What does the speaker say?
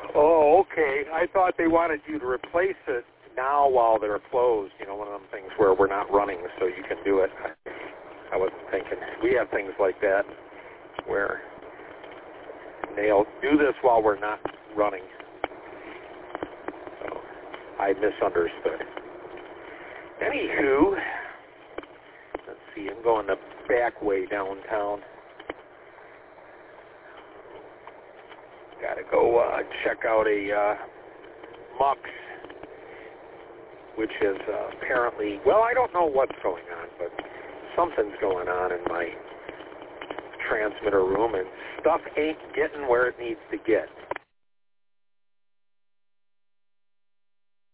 Oh, okay. I thought they wanted you to replace it now while they're closed. You know, one of them things where we're not running, so you can do it. I wasn't thinking. We have things like that where they'll do this while we're not running. So I misunderstood. Anywho, let's see. I'm going the back way downtown. Got to go check out a Mux, which is apparently, well, I don't know what's going on, but something's going on in my transmitter room, and stuff ain't getting where it needs to get.